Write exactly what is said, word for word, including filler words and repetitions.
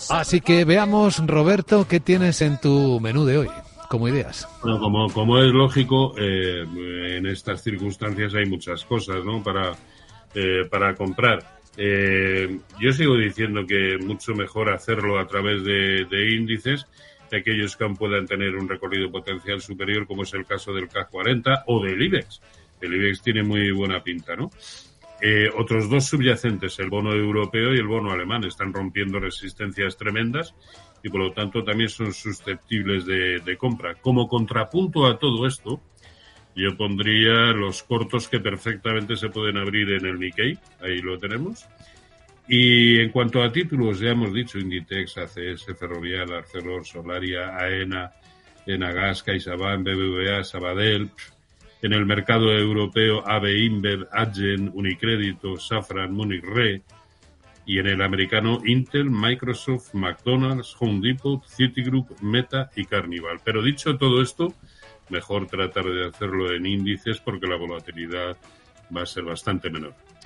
Así que veamos, Roberto, ¿qué tienes en tu menú de hoy como ideas? Bueno, como, como es lógico, eh, en estas circunstancias hay muchas cosas, ¿no? Para, eh, para comprar. Eh, yo sigo diciendo que mucho mejor hacerlo a través de, de índices, de aquellos que aún puedan tener un recorrido potencial superior, como es el caso del C A C cuarenta o del IBEX. El IBEX tiene muy buena pinta, ¿no? Eh, otros dos subyacentes, el bono europeo y el bono alemán, están rompiendo resistencias tremendas y por lo tanto también son susceptibles de, de compra. Como contrapunto a todo esto, yo pondría los cortos que perfectamente se pueden abrir en el Nikkei, ahí lo tenemos. Y en cuanto a títulos, ya hemos dicho Inditex, A C S, Ferrovial, Arcelor, Solaria, AENA, Enagas, CaixaBank, B B V A, Sabadell. En el mercado europeo, A B InBev, Adyen, Unicrédito, Safran, Munich Re. Y en el americano, Intel, Microsoft, McDonald's, Home Depot, Citigroup, Meta y Carnival. Pero dicho todo esto, mejor tratar de hacerlo en índices porque la volatilidad va a ser bastante menor.